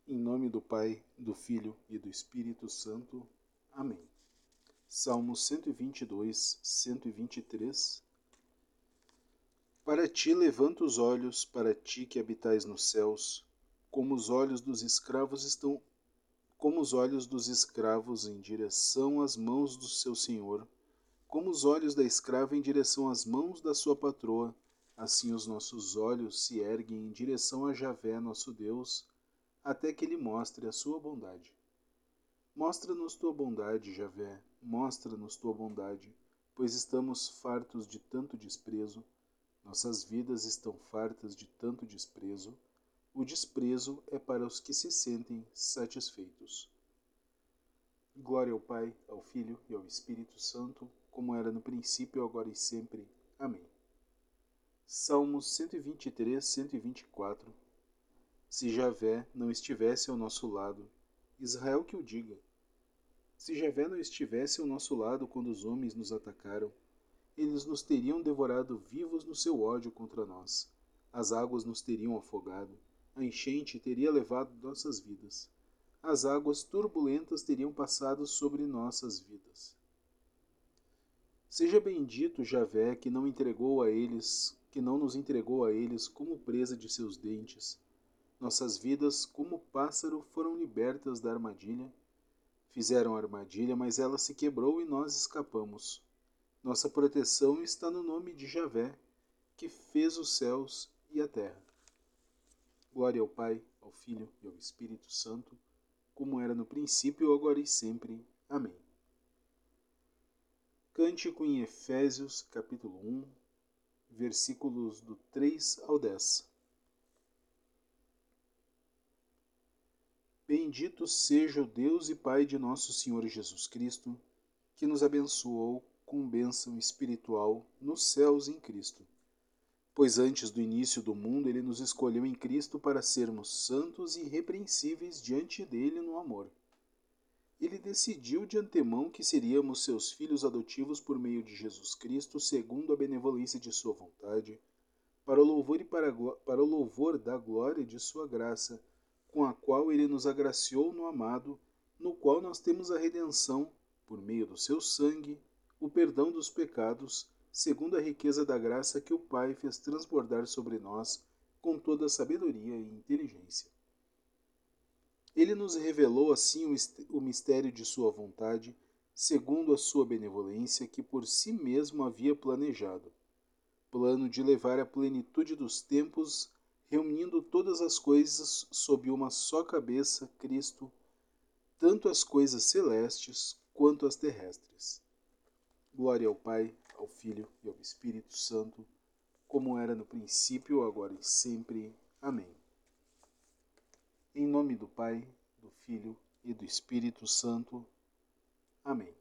Em nome do Pai, do Filho e do Espírito Santo. Amém. Salmos 122, 123. Para ti levanto os olhos, para ti que habitais nos céus, como os olhos dos escravos em direção às mãos do seu senhor, como os olhos da escrava em direção às mãos da sua patroa, assim os nossos olhos se erguem em direção a Javé, nosso Deus, até que ele mostre a sua bondade. Mostra-nos tua bondade, Javé, mostra-nos tua bondade, pois estamos fartos de tanto desprezo, nossas vidas estão fartas de tanto desprezo, o desprezo é para os que se sentem satisfeitos. Glória ao Pai, ao Filho e ao Espírito Santo, como era no princípio, agora e sempre. Amém. Salmos 123, 124. Se Javé não estivesse ao nosso lado, Israel que o diga. Se Javé não estivesse ao nosso lado quando os homens nos atacaram, eles nos teriam devorado vivos no seu ódio contra nós. As águas nos teriam afogado, a enchente teria levado nossas vidas. As águas turbulentas teriam passado sobre nossas vidas. Seja bendito Javé que não nos entregou a eles como presa de seus dentes. Nossas vidas, como pássaro, foram libertas da armadilha. Fizeram a armadilha, mas ela se quebrou e nós escapamos. Nossa proteção está no nome de Javé, que fez os céus e a terra. Glória ao Pai, ao Filho e ao Espírito Santo, como era no princípio, agora e sempre. Amém. Cântico em Efésios, capítulo 1, versículos do 3 ao 10. Bendito seja o Deus e Pai de nosso Senhor Jesus Cristo, que nos abençoou com bênção espiritual nos céus em Cristo. Pois antes do início do mundo ele nos escolheu em Cristo para sermos santos e irrepreensíveis diante dele no amor. Ele decidiu de antemão que seríamos seus filhos adotivos por meio de Jesus Cristo, segundo a benevolência de sua vontade, para o louvor da glória de sua graça, com a qual ele nos agraciou no amado, no qual nós temos a redenção, por meio do seu sangue, o perdão dos pecados, segundo a riqueza da graça que o Pai fez transbordar sobre nós, com toda sabedoria e inteligência. Ele nos revelou assim o mistério de sua vontade, segundo a sua benevolência, que por si mesmo havia planejado. Plano de levar à plenitude dos tempos, reunindo todas as coisas sob uma só cabeça, Cristo, tanto as coisas celestes quanto as terrestres. Glória ao Pai, ao Filho e ao Espírito Santo, como era no princípio, agora e sempre. Amém. Em nome do Pai, do Filho e do Espírito Santo. Amém.